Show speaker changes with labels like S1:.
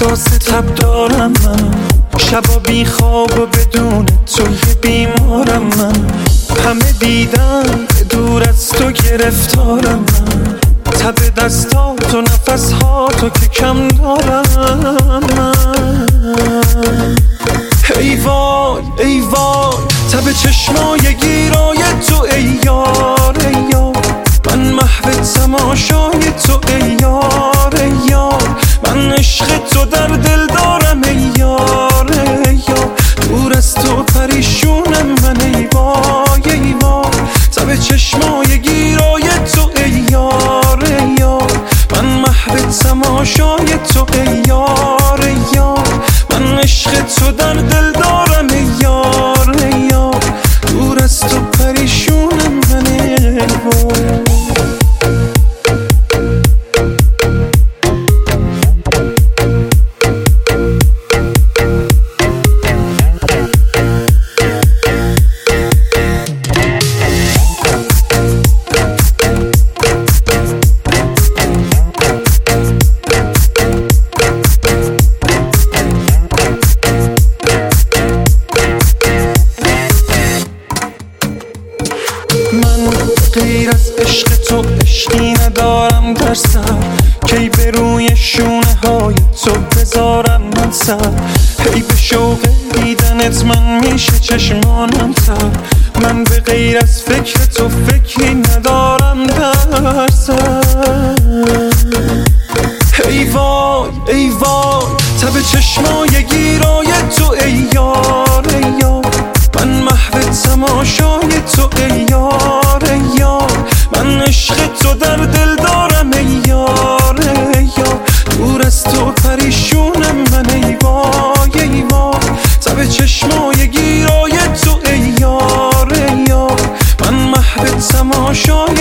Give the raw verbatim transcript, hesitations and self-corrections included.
S1: احساس تب دارم من، شبا بی خواب و بدون توی بیمارم من. همه دیدن دور از تو گرفتارم من، تب دستات و نفسهاتو که کم دارم من. ای وای ای وای تب چشمای گیرای تو ای یار ای یار، من محو تماشای تو ای یار ای یار، من عشق تو در دل دارم ای یار ای یار، دور از تو پریشونم من ای وای ای وای، تب چشمای گیرای تو ای یار ای یار، من محو تماشای تو ای یار ای یار، من عشق تو در دل دارم ای یار ای یار، دور از تو پریشونم من ای وای. غیر از عشق تو عشقی ندارم در سر، کی به روی شونه های تو بذارم من سر، هی به شوق دیدنت من میشه چشمانم تر، من به غیر از فکر تو فکری ندارم در سر. ای وای ای وای تب چشمای گیرای تو ای یار ای یار، من محو تماشای تو ای یار ای یار، من عشق تو در دل دارم ای یار ای یار، دور از تو پریشونم من ای وای ای وای، تب چشمای گیرای تو ای یار ای یار، من محو تماشای